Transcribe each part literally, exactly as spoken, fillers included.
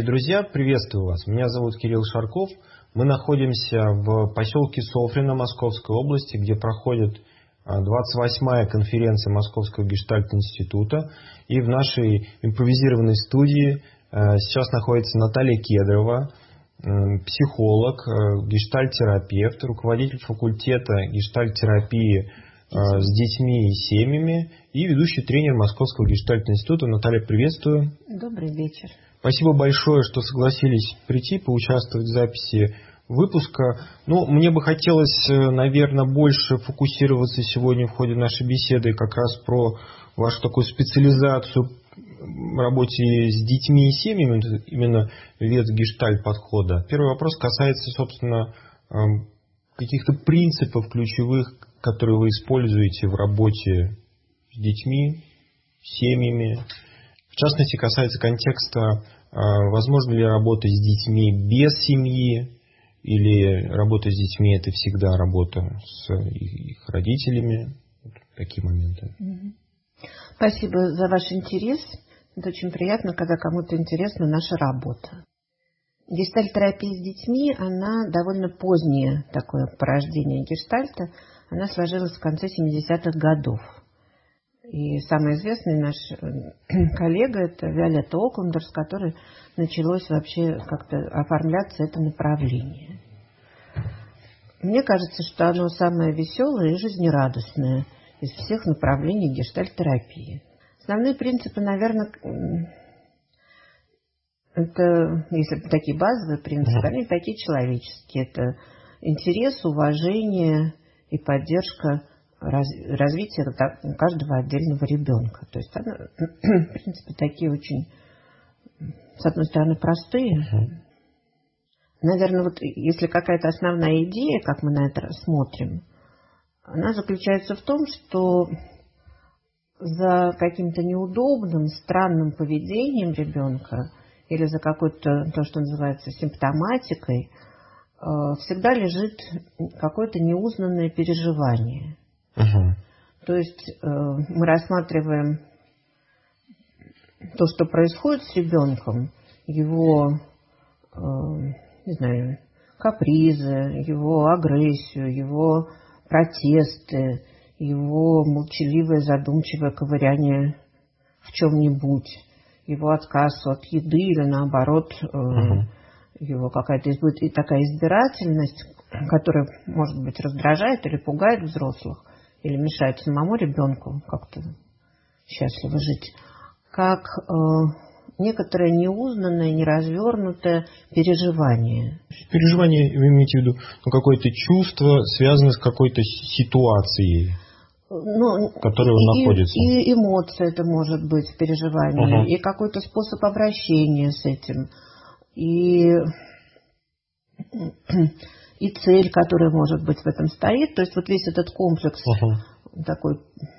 Дорогие друзья, приветствую вас. Меня зовут Кирилл Шарков. Мы находимся в поселке Софрино Московской области, где проходит двадцать восьмая конференция Московского гештальт-института. И в нашей импровизированной студии сейчас находится Наталья Кедрова, психолог, гештальт-терапевт, руководитель факультета гештальт-терапии с детьми и семьями и ведущий тренер Московского гештальт-института. Наталья, приветствую. Добрый вечер. Спасибо большое, что согласились прийти, поучаствовать в записи выпуска. Ну, мне бы хотелось, наверное, больше фокусироваться сегодня в ходе нашей беседы как раз про вашу такую специализацию в работе с детьми и семьями, именно вид гештальт-подхода. Первый вопрос касается, собственно, каких-то принципов ключевых, которые вы используете в работе с детьми, семьями. В частности, касается контекста, возможно ли работа с детьми без семьи, или работа с детьми – это всегда работа с их родителями. Такие моменты. Спасибо за ваш интерес. Это очень приятно, когда кому-то интересна наша работа. Гештальт-терапия с детьми, она довольно позднее такое порождение гештальта. Она сложилась в конце семидесятых годов. И самый известный наш коллега – это Виолетта Оклендер, с которой началось вообще как-то оформляться это направление. Мне кажется, что оно самое веселое и жизнерадостное из всех направлений гештальт-терапии. Основные принципы, наверное, это, если такие базовые принципы, они такие человеческие. Это интерес, уважение и поддержка развития каждого отдельного ребенка. То есть, она, в принципе, такие очень, с одной стороны, простые. Наверное, вот если какая-то основная идея, как мы на это смотрим, она заключается в том, что за каким-то неудобным, странным поведением ребенка или за какой-то, то, что называется, симптоматикой, всегда лежит какое-то неузнанное переживание. Uh-huh. То есть э, мы рассматриваем то, что происходит с ребенком, его, э, не знаю, капризы, его агрессию, его протесты, его молчаливое, задумчивое ковыряние в чем-нибудь, его отказ от еды или наоборот, э, uh-huh. его какая-то такая избирательность, которая, может быть, раздражает или пугает взрослых, или мешает самому ребенку как-то счастливо жить, как э, некоторое неузнанное, неразвернутое переживание. Переживание, вы имеете в виду, ну, какое-то чувство, связанное с какой-то ситуацией, ну, в которой он и, находится. И эмоция это может быть, переживание, uh-huh. и какой-то способ обращения с этим, и... и цель, которая, может быть, в этом стоит. То есть вот весь этот комплекс uh-huh. такой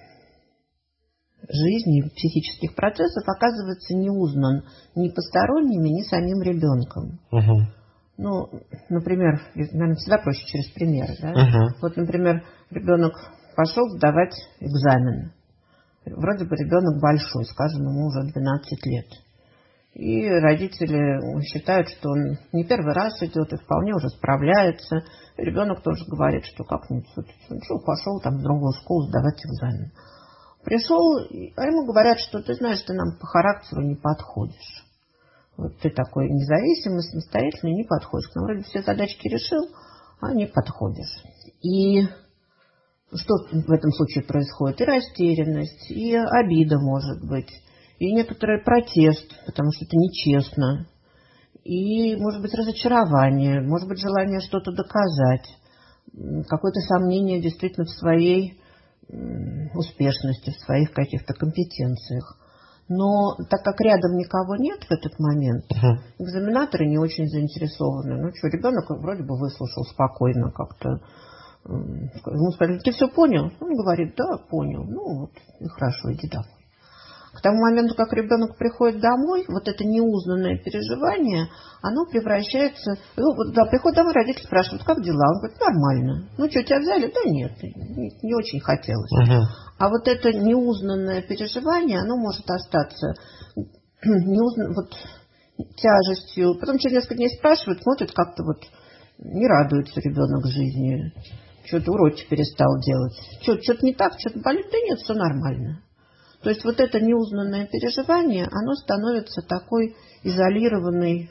жизни, психических процессов оказывается не узнан ни посторонними, ни самим ребенком. Uh-huh. Ну, например, наверное, всегда проще через примеры. Да? Uh-huh. Вот, например, ребенок пошел сдавать экзамен. Вроде бы ребенок большой, скажем, ему уже двенадцать лет. И родители считают, что он не первый раз идет и вполне уже справляется. И ребенок тоже говорит, что как-нибудь что, пошел там в другую школу сдавать экзамен. Пришел, а ему говорят, что ты знаешь, ты нам по характеру не подходишь. Вот ты такой независимый, самостоятельный, не подходишь. К нам вроде все задачки решил, а не подходишь. И что в этом случае происходит? И растерянность, и обида может быть. И некоторый протест, потому что это нечестно. И, может быть, разочарование, может быть, желание что-то доказать. Какое-то сомнение действительно в своей успешности, в своих каких-то компетенциях. Но так как рядом никого нет в этот момент, uh-huh. экзаменаторы не очень заинтересованы. Ну что, ребенок вроде бы выслушал спокойно как-то. Ему сказали, ты все понял? Он говорит, да, понял. Ну вот, и хорошо, иди домой. К тому моменту, как ребенок приходит домой, вот это неузнанное переживание, оно превращается... Ну, вот, да, приходит домой, родители спрашивают, как дела? Он говорит, нормально. Ну что, тебя взяли? Да нет, не, не очень хотелось. Uh-huh. А вот это неузнанное переживание, оно может остаться неузна... вот, тяжестью. Потом через несколько дней спрашивают, смотрят, как-то вот не радуется ребенок жизни. Что-то уроки перестал делать. Что-то, что-то не так, что-то болит. Да нет, все нормально. То есть вот это неузнанное переживание, оно становится такой изолированной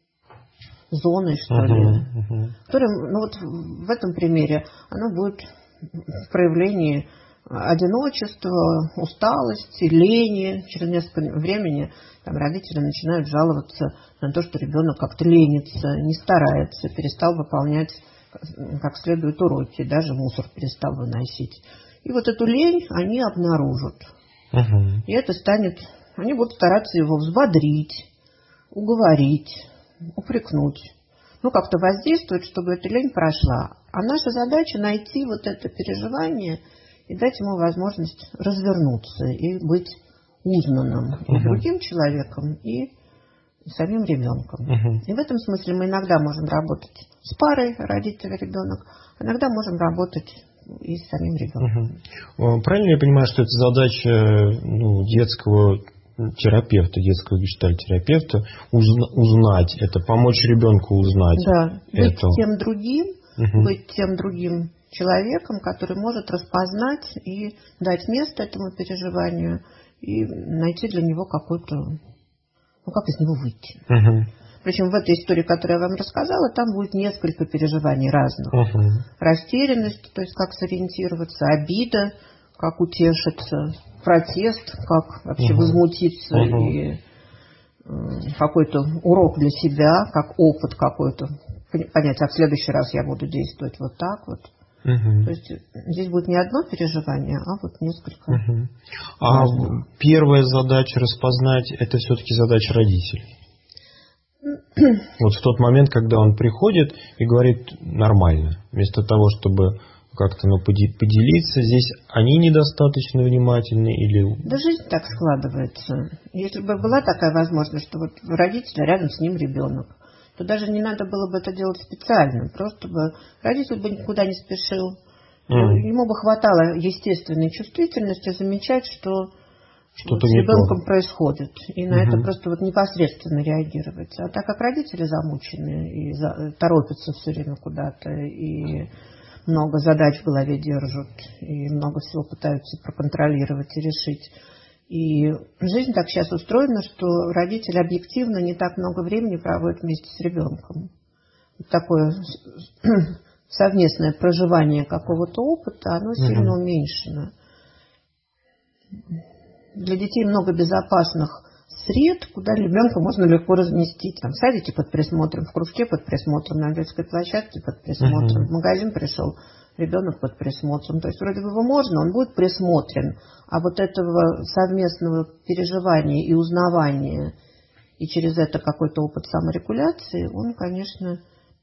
зоной, что ли. Uh-huh, uh-huh. Которая, ну вот в этом примере оно будет в проявлении одиночества, усталости, лени. Через несколько времени там, родители начинают жаловаться на то, что ребенок как-то ленится, не старается, перестал выполнять как следует уроки, даже мусор перестал выносить. И вот эту лень они обнаружат. Uh-huh. И это станет... Они будут стараться его взбодрить, уговорить, упрекнуть. Ну, как-то воздействовать, чтобы эта лень прошла. А наша задача найти вот это переживание и дать ему возможность развернуться и быть узнанным uh-huh. и другим человеком, и самим ребенком. Uh-huh. И в этом смысле мы иногда можем работать с парой родитель-ребенок, иногда можем работать и с самим ребенком. Uh-huh. Правильно я понимаю, что это задача ну, детского терапевта, детского гештальт-терапевта узна- узнать это, помочь ребенку узнать да, это? Быть тем другим, uh-huh. быть тем другим человеком, который может распознать и дать место этому переживанию и найти для него какой-то... Ну, как из него выйти? Uh-huh. Причем в этой истории, которую я вам рассказала, там будет несколько переживаний разных. Uh-huh. Растерянность, то есть как сориентироваться, обида, как утешиться, протест, как вообще uh-huh. возмутиться uh-huh. и э, какой-то урок для себя, как опыт какой-то. Понять, а в следующий раз я буду действовать вот так вот. Uh-huh. То есть здесь будет не одно переживание, а вот несколько. Uh-huh. А первая задача распознать, это все-таки задача родителей. Вот в тот момент, когда он приходит и говорит нормально, вместо того, чтобы как-то ну, поделиться, здесь они недостаточно внимательны или... Да жизнь так складывается. Если бы была такая возможность, что вот родитель, а рядом с ним ребенок, то даже не надо было бы это делать специально. Просто бы родитель бы никуда не спешил. Mm. Ему бы хватало естественной чувствительности замечать, что что-то вот с ребенком то. происходит. И на mm-hmm. это просто вот непосредственно реагировать. А так как родители замучены и за, торопятся все время куда-то, и много задач в голове держат, и много всего пытаются проконтролировать и решить. И жизнь так сейчас устроена, что родители объективно не так много времени проводят вместе с ребенком. Такое совместное проживание какого-то опыта, оно сильно uh-huh. уменьшено. Для детей много безопасных сред, куда ребенка можно легко разместить. Там, в садике под присмотром, в кружке под присмотром, на детской площадке под присмотром, uh-huh. в магазин пришел, ребенок под присмотром. То есть вроде бы его можно, он будет присмотрен. А вот этого совместного переживания и узнавания, и через это какой-то опыт саморегуляции, он, конечно,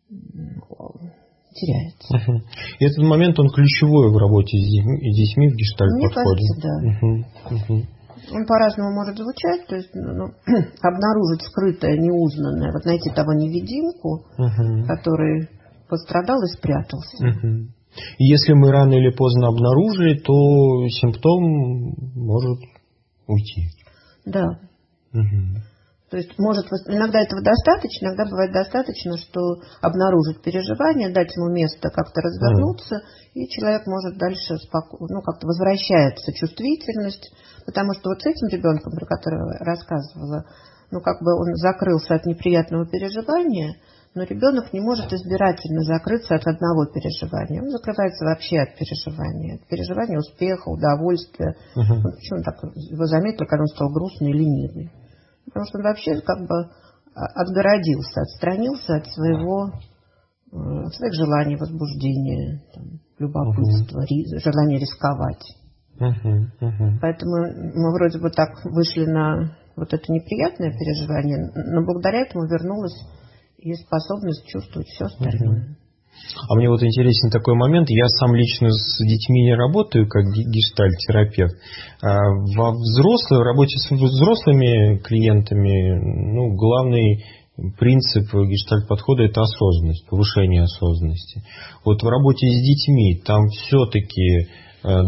теряется. Uh-huh. И этот момент, он ключевой в работе с детьми в гештальт-подходе. Мне кажется, да. Uh-huh. Uh-huh. Он по-разному может звучать, то есть ну, обнаружить скрытое, неузнанное, вот найти того невидимку, uh-huh. который пострадал и спрятался. Uh-huh. И если мы рано или поздно обнаружили, то симптом может уйти. Да. Угу. То есть может, иногда этого достаточно, иногда бывает достаточно, что обнаружить переживание, дать ему место как-то развернуться, угу. и человек может дальше спокойно, ну, как-то возвращается чувствительность, потому что вот с этим ребенком, про которого я рассказывала, ну, как бы он закрылся от неприятного переживания, но ребенок не может избирательно закрыться от одного переживания. Он закрывается вообще от переживания. От переживания успеха, удовольствия. Uh-huh. Ну, почему он так его заметил, когда он стал грустный и ленивый? Потому что он вообще как бы отгородился, отстранился от своего, от своих желаний, возбуждения, там, любопытства, uh-huh. желания рисковать. Uh-huh. Uh-huh. Поэтому мы вроде бы так вышли на вот это неприятное переживание, но благодаря этому вернулась и способность чувствовать все остальное. А мне вот интересен такой момент. Я сам лично с детьми не работаю, как гештальт-терапевт. Во взрослой, в работе с взрослыми клиентами, ну, главный принцип гештальт-подхода – это осознанность, повышение осознанности. Вот в работе с детьми там все-таки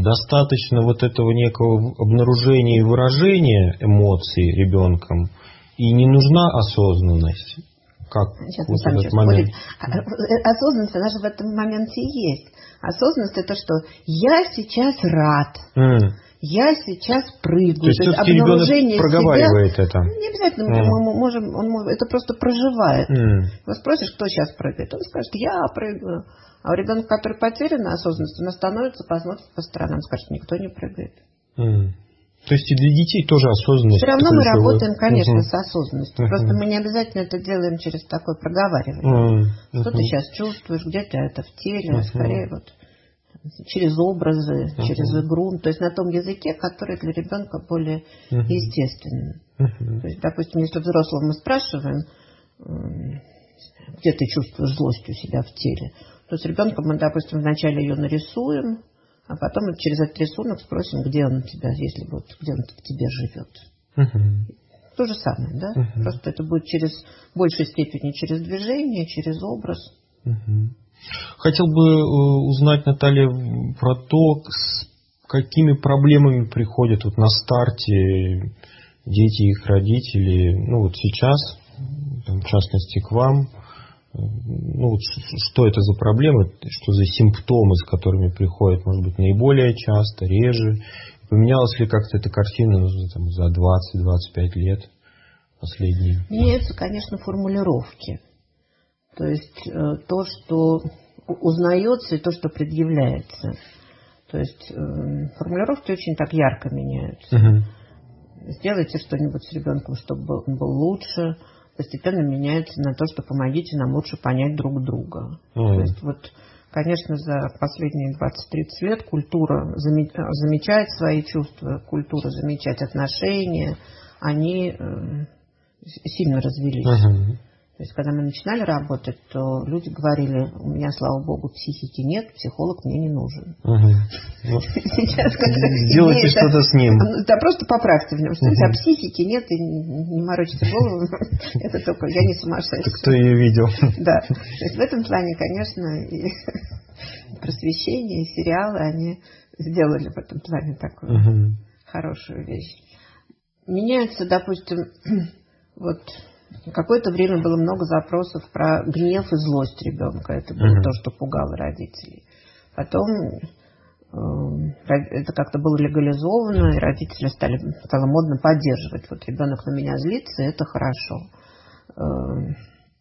достаточно вот этого некого обнаружения и выражения эмоций ребенком, И не нужна осознанность. Как Сейчас вот мы этот момент? Осознанность, она же в этом моменте и есть. Осознанность это что? Я сейчас рад. Mm. Я сейчас прыгаю. То есть, То есть все-таки ребенок проговаривает себя, это? Не обязательно. Mm. Мы можем, он это просто проживает. Mm. Вы спросишь, кто сейчас прыгает? Он скажет, я прыгаю. А у ребенка, который потерян на осознанность, он остановится, посмотрит по сторонам, скажет, никто не прыгает. Mm. То есть и для детей тоже осознанность. Все равно ключевой. Мы работаем, конечно, uh-huh. с осознанностью. Uh-huh. Просто мы не обязательно это делаем через такое проговаривание. Uh-huh. Что ты сейчас чувствуешь, где ты это в теле, uh-huh. скорее вот через образы, uh-huh. через игру. То есть на том языке, который для ребенка более uh-huh. естественный. Uh-huh. То есть, допустим, если взрослого мы спрашиваем, где ты чувствуешь злость у себя в теле, то с ребенком мы, допустим, вначале ее нарисуем, а потом через этот рисунок спросим, где он у тебя, если вот, где он в тебе живет. Uh-huh. То же самое, да? Uh-huh. Просто это будет через в большей степени через движение, через образ. Uh-huh. Хотел бы узнать, Наталья, про то, с какими проблемами приходят вот на старте дети и их родители, ну вот сейчас, там, в частности, к вам. Ну, вот что это за проблемы, что за симптомы, с которыми приходят, может быть, наиболее часто, реже? Поменялась ли как-то эта картина ну, там, за двадцать-двадцать пять лет последние? Меняются, конечно, формулировки. То есть э, то, что узнается, и то, что предъявляется. То есть э, формулировки очень так ярко меняются. Угу. Сделайте что-нибудь с ребенком, чтобы он был лучше. Постепенно меняется на то, что помогите нам лучше понять друг друга. Mm. То есть вот, конечно, за последние двадцать-тридцать лет культура замечает свои чувства, культура замечать отношения, они э, сильно развились. Uh-huh. То есть, когда мы начинали работать, то люди говорили, у меня, слава богу, психики нет, психолог мне не нужен. Uh-huh. Сейчас, сделайте что-то с ним. Да, просто поправьте в нем, что uh-huh. а психики нет, и не морочите голову. Это только я не сумасшедший. Кто ее видел? Да. То есть, в этом плане, конечно, и просвещение, и сериалы, они сделали в этом плане такую хорошую вещь. Меняется, допустим, вот... Какое-то время было много запросов про гнев и злость ребенка. Это было uh-huh. то, что пугало родителей. Потом э, это как-то было легализовано, и родители стали, стало модно поддерживать. Вот ребенок на меня злится, это хорошо. Э,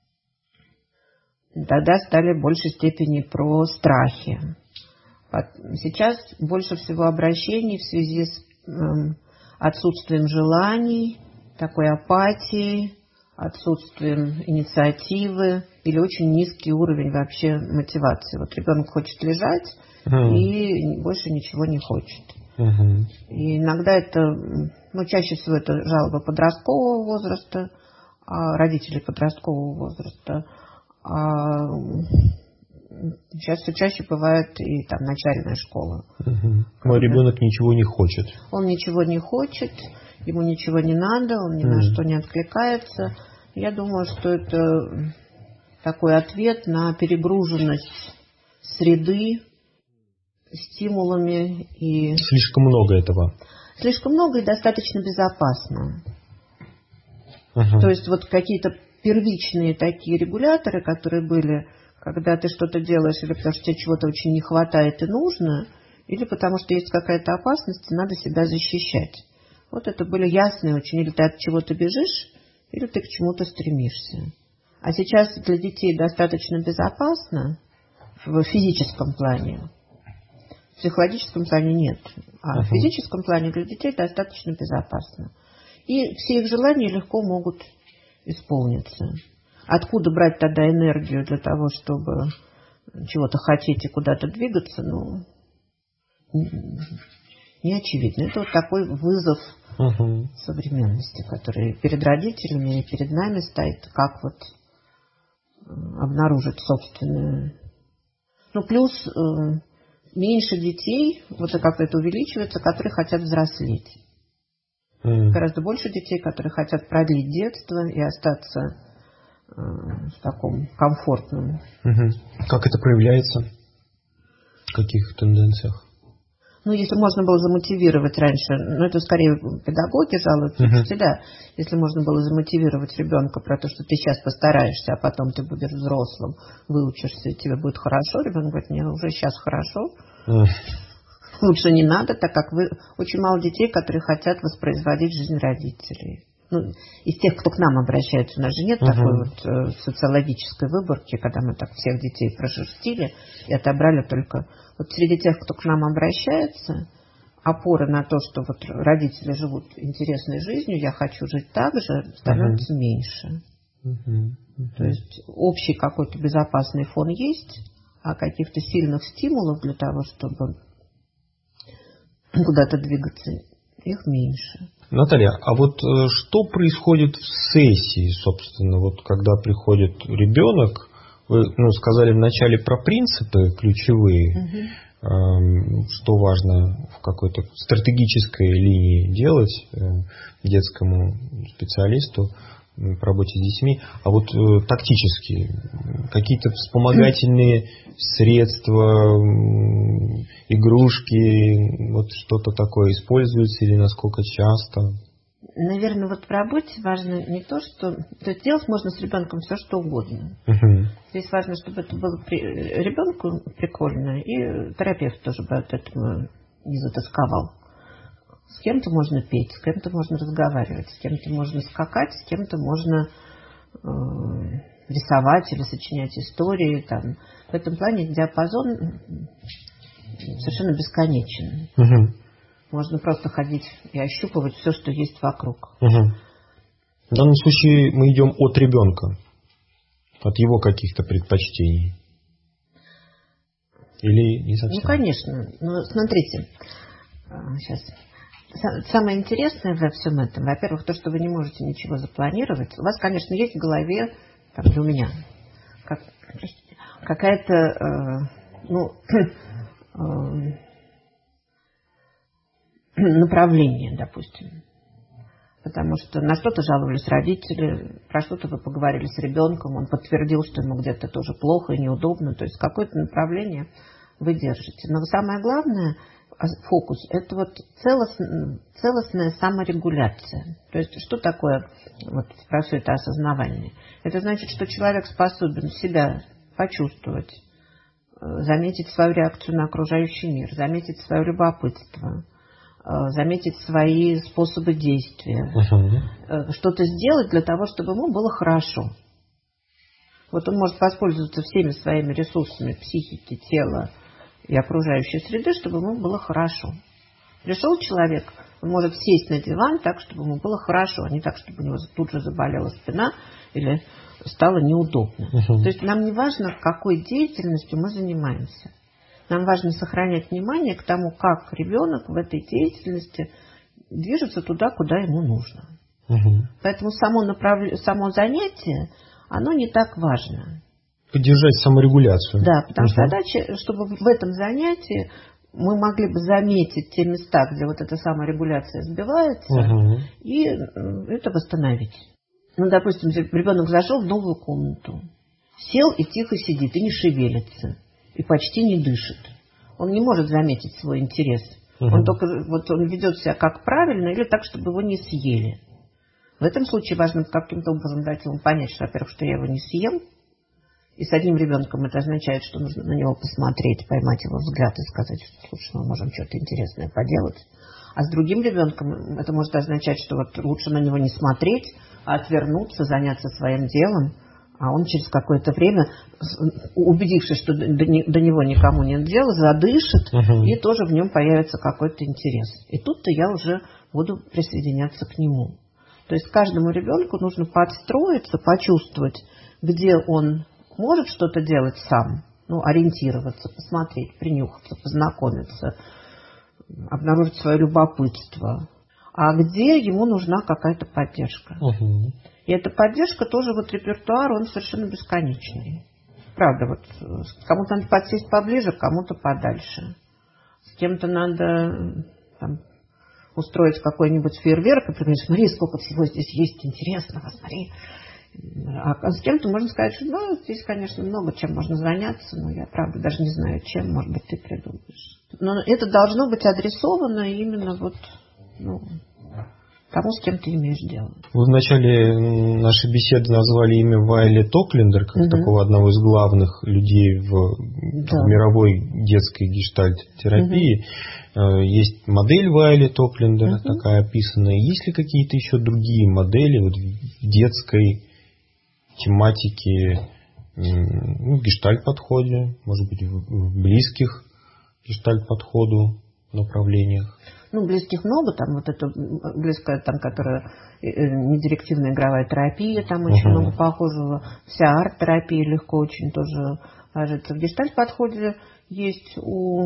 тогда стали в большей степени про страхи. Сейчас больше всего обращений в связи с э, отсутствием желаний, такой апатией, отсутствием инициативы или очень низкий уровень вообще мотивации. Вот ребенок хочет лежать uh-huh. и больше ничего не хочет. Uh-huh. И иногда это, ну, чаще всего это жалобы подросткового возраста, а родителей подросткового возраста. А сейчас все чаще бывает и там начальная школа. Uh-huh. Мой ребенок ничего не хочет. Он ничего не хочет. Ему ничего не надо, он ни mm. на что не откликается. Я думаю, что это такой ответ на перегруженность среды стимулами. И слишком много этого. Слишком много и достаточно безопасно. Uh-huh. То есть вот какие-то первичные такие регуляторы, которые были, когда ты что-то делаешь или потому что тебе чего-то очень не хватает и нужно, или потому что есть какая-то опасность и надо себя защищать. Вот это были ясные очень. Или ты от чего-то бежишь, или ты к чему-то стремишься. А сейчас для детей достаточно безопасно в физическом плане. В психологическом плане нет. А uh-huh. в физическом плане для детей достаточно безопасно. И все их желания легко могут исполниться. Откуда брать тогда энергию для того, чтобы чего-то хотеть и куда-то двигаться, ну, не очевидно. Это вот такой вызов uh-huh. современности, который перед родителями и перед нами стоит, как вот обнаружить собственную. Ну, плюс э, меньше детей, вот как это увеличивается, которые хотят взрослеть. Uh-huh. Гораздо больше детей, которые хотят продлить детство и остаться э, в таком комфортном. Uh-huh. Как это проявляется? В каких тенденциях? Ну, если можно было замотивировать раньше, ну, это скорее педагоги жалуются, uh-huh. учителя, если можно было замотивировать ребенка про то, что ты сейчас постараешься, а потом ты будешь взрослым, выучишься, и тебе будет хорошо, ребенок говорит, мне уже сейчас хорошо, uh-huh. лучше не надо, так как вы очень мало детей, которые хотят воспроизводить жизнь родителей. Ну, из тех, кто к нам обращается, у нас же нет uh-huh. такой вот э, социологической выборки, когда мы так всех детей прошерстили и отобрали только... Вот среди тех, кто к нам обращается, опора на то, что вот родители живут интересной жизнью, я хочу жить так же, становится uh-huh. меньше. Uh-huh. Uh-huh. То есть общий какой-то безопасный фон есть, а каких-то сильных стимулов для того, чтобы куда-то двигаться, их меньше. Наталья, а вот что происходит в сессии, собственно, вот когда приходит ребенок, вы ну, сказали вначале про принципы ключевые, угу. э, что важно в какой-то стратегической линии делать э, детскому специалисту по работе с детьми, а вот э, тактически какие-то вспомогательные средства, э, игрушки, вот что-то такое используется или насколько часто? Наверное, вот в работе важно не то, что... То есть делать можно с ребенком все, что угодно. Uh-huh. Здесь важно, чтобы это было при... ребенку прикольно, и терапевт тоже бы от этого не затасковал. С кем-то можно петь, с кем-то можно разговаривать, с кем-то можно скакать, с кем-то можно э, рисовать или сочинять истории. Там. В этом плане диапазон совершенно бесконечен. Угу. Можно просто ходить и ощупывать все, что есть вокруг. Угу. В данном случае мы идем от ребенка, от его каких-то предпочтений. Или не совсем? Ну, конечно. Но смотрите, сейчас... Самое интересное во всем этом, во-первых, то, что вы не можете ничего запланировать. У вас, конечно, есть в голове, там, и у меня, как, какая-то, э, ну, э, направление, допустим. Потому что на что-то жаловались родители, про что-то вы поговорили с ребенком, он подтвердил, что ему где-то тоже плохо и неудобно. То есть какое-то направление вы держите. Но самое главное... фокус – это вот целостная, целостная саморегуляция. То есть что такое вот про все это осознавание? Это значит, что человек способен себя почувствовать, заметить свою реакцию на окружающий мир, заметить свое любопытство, заметить свои способы действия, uh-huh. что-то сделать для того, чтобы ему было хорошо. Вот он может воспользоваться всеми своими ресурсами психики, тела, и окружающей среды, чтобы ему было хорошо. Пришел человек, он может сесть на диван так, чтобы ему было хорошо, а не так, чтобы у него тут же заболела спина или стало неудобно. Uh-huh. То есть нам не важно, какой деятельностью мы занимаемся. Нам важно сохранять внимание к тому, как ребенок в этой деятельности движется туда, куда ему нужно. Uh-huh. Поэтому само, направ... само занятие, оно не так важно. Поддержать саморегуляцию. Да, потому uh-huh. что задача, чтобы в этом занятии мы могли бы заметить те места, где вот эта саморегуляция сбивается, uh-huh. и это восстановить. Ну, допустим, ребенок зашел в новую комнату, сел и тихо сидит, и не шевелится, и почти не дышит. Он не может заметить свой интерес. Uh-huh. Он только вот он ведет себя как правильно или так, чтобы его не съели. В этом случае важно каким-то образом дать ему понять, что, во-первых, что я его не съем. И с одним ребенком это означает, что нужно на него посмотреть, поймать его взгляд и сказать, что, слушай, мы можем что-то интересное поделать. А с другим ребенком это может означать, что вот лучше на него не смотреть, а отвернуться, заняться своим делом. А он через какое-то время, убедившись, что до, до него никому нет дела, задышит, uh-huh. и тоже в нем появится какой-то интерес. И тут-то я уже буду присоединяться к нему. То есть каждому ребенку нужно подстроиться, почувствовать, где он может что-то делать сам, ну, ориентироваться, посмотреть, принюхаться, познакомиться, обнаружить свое любопытство. А где ему нужна какая-то поддержка. Uh-huh. И эта поддержка тоже, вот репертуар, он совершенно бесконечный. Правда, вот кому-то надо подсесть поближе, кому-то подальше. С кем-то надо там, устроить какой-нибудь фейерверк и говорить, смотри, сколько всего здесь есть интересного, смотри. А с кем-то можно сказать, что ну, здесь, конечно, много чем можно заняться, но я, правда, даже не знаю, чем, может быть, ты придумаешь. но это должно быть адресовано именно вот, ну, тому, с кем ты имеешь дело. Вы в начале нашей беседы назвали имя Вайлет Оклендер, как угу. такого одного из главных людей в, да. в мировой детской гештальт-терапии. Угу. Есть модель Вайлет Оклендер, угу. такая описанная. Есть ли какие-то еще другие модели вот в детской тематике, ну, в гештальт-подходе, может быть, в близких гештальт-подходу направлениях? Ну, близких много, там вот это близкая, там, которая недирективная игровая терапия, там очень uh-huh. много похожего. Вся арт-терапия легко очень тоже ложится. В гештальт-подходе есть у...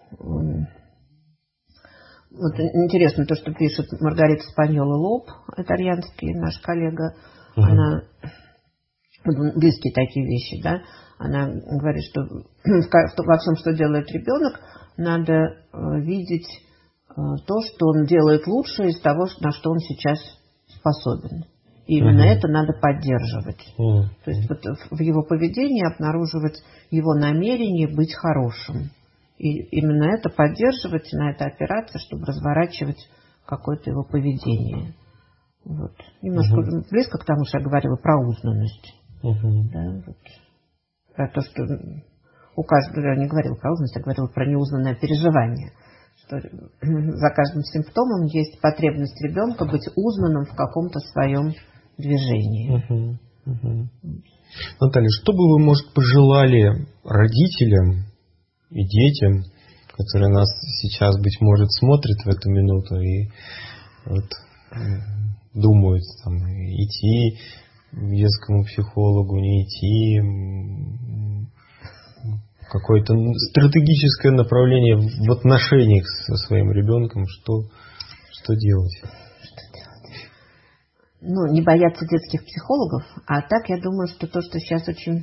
Вот интересно то, что пишет Маргарита Спаньола-Лоб, итальянский наш коллега. Uh-huh. Она... Близкие такие вещи, да. Она говорит, что во всем, что делает ребенок, надо видеть то, что он делает лучше из того, на что он сейчас способен. И именно uh-huh. это надо поддерживать. Uh-huh. То есть вот в его поведении обнаруживать его намерение быть хорошим. И именно это поддерживать, на это опираться, чтобы разворачивать какое-то его поведение. Вот. Немножко uh-huh. близко к тому, что я говорила про узнанность. Uh-huh. Да, вот. Про то, что у каждого, я не говорила про узнанность, я говорила про неузнанное переживание. За каждым симптомом есть потребность ребенка быть узнанным в каком-то своем движении. Uh-huh, uh-huh. Наталья, что бы вы, может, пожелали родителям и детям, которые нас сейчас, быть может, смотрят в эту минуту и вот, думают, там, идти к детскому психологу, не идти, какое-то стратегическое направление в отношениях со своим ребенком, что, что делать? Что делать? Ну, не бояться детских психологов, а так я думаю, что то, что сейчас очень,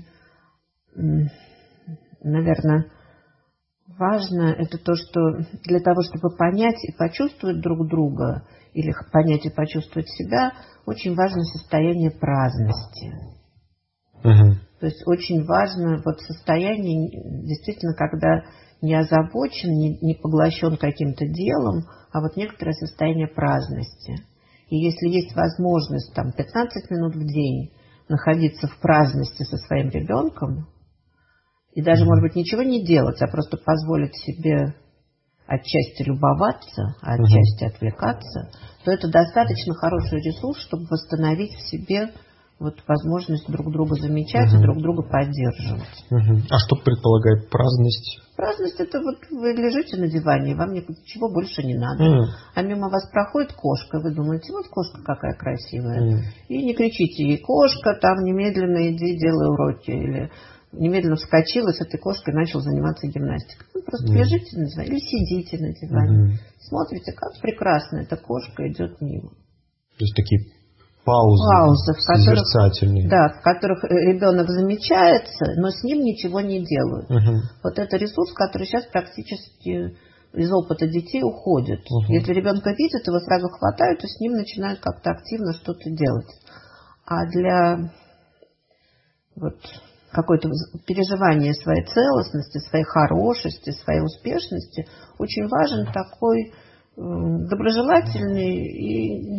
наверное, важно, это то, что для того, чтобы понять и почувствовать друг друга, или понять и почувствовать себя, очень важно состояние праздности. Угу. То есть очень важно вот состояние, действительно, когда не озабочен, не, не поглощен каким-то делом, а вот некоторое состояние праздности. И если есть возможность там пятнадцать минут в день находиться в праздности со своим ребенком, и даже, mm-hmm. может быть, ничего не делать, а просто позволить себе отчасти любоваться, а отчасти mm-hmm. отвлекаться, то это достаточно хороший ресурс, чтобы восстановить в себе вот возможность друг друга замечать угу. и друг друга поддерживать. Угу. А что предполагает праздность? Праздность — это вот вы лежите на диване, и вам ничего больше не надо. Угу. А мимо вас проходит кошка, вы думаете, вот кошка какая красивая. Угу. И не кричите ей: кошка, там немедленно иди, делай уроки. Или немедленно вскочила с этой кошкой и начал заниматься гимнастикой. Вы просто угу. лежите на диване или сидите на диване. Угу. Смотрите, как прекрасно эта кошка идет мимо. То есть такие паузы, паузы в которых, да, в которых ребенок замечается, но с ним ничего не делают. Угу. Вот это ресурс, который сейчас практически из опыта детей уходит. Угу. Если ребенка видят, его сразу хватают, и с ним начинают как-то активно что-то делать. А для вот какое-то переживания своей целостности, своей хорошести, своей успешности очень важен такой э, доброжелательный и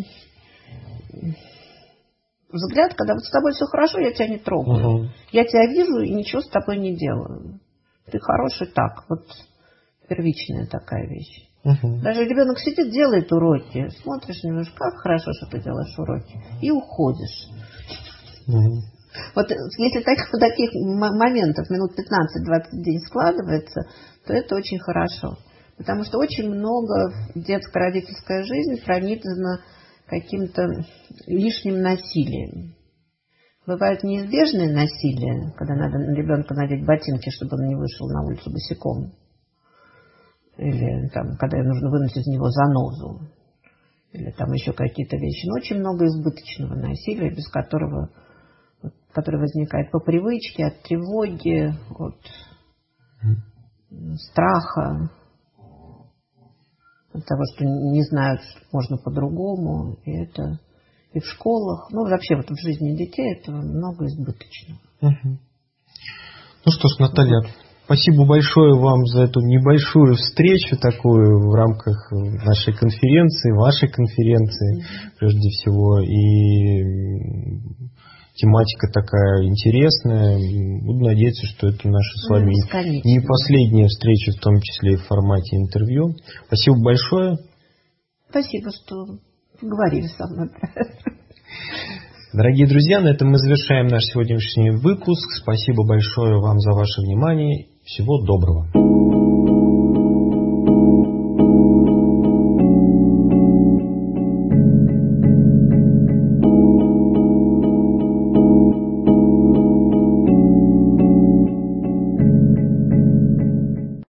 взгляд, когда вот с тобой все хорошо, я тебя не трогаю. Угу. Я тебя вижу и ничего с тобой не делаю. Ты хороший так. Вот первичная такая вещь. Угу. Даже ребенок сидит, делает уроки. Смотришь на него, как хорошо, что ты делаешь уроки. И уходишь. Угу. Вот если так, таких моментов минут пятнадцать-двадцать в день складывается, то это очень хорошо. Потому что очень много детско-родительская жизнь пронизана каким-то лишним насилием. Бывает неизбежное насилие, когда надо на ребенка надеть ботинки, чтобы он не вышел на улицу босиком. Или там, когда нужно вынуть из него занозу. Или там еще какие-то вещи. Но очень много избыточного насилия, без которого, которое возникает по привычке, от тревоги, от страха. От того, что не знают, что можно по-другому. И это и в школах, ну вообще вот в жизни детей этого много избыточного. Угу. Ну что ж, Наталья, вот. Спасибо большое вам за эту небольшую встречу такую в рамках нашей конференции, вашей конференции, прежде всего. И тематика такая интересная. Буду надеяться, что это наша с вами не последняя встреча, в том числе и в формате интервью. Спасибо большое. Спасибо, что поговорили со мной. Дорогие друзья, на этом мы завершаем наш сегодняшний выпуск. Спасибо большое вам за ваше внимание. Всего доброго.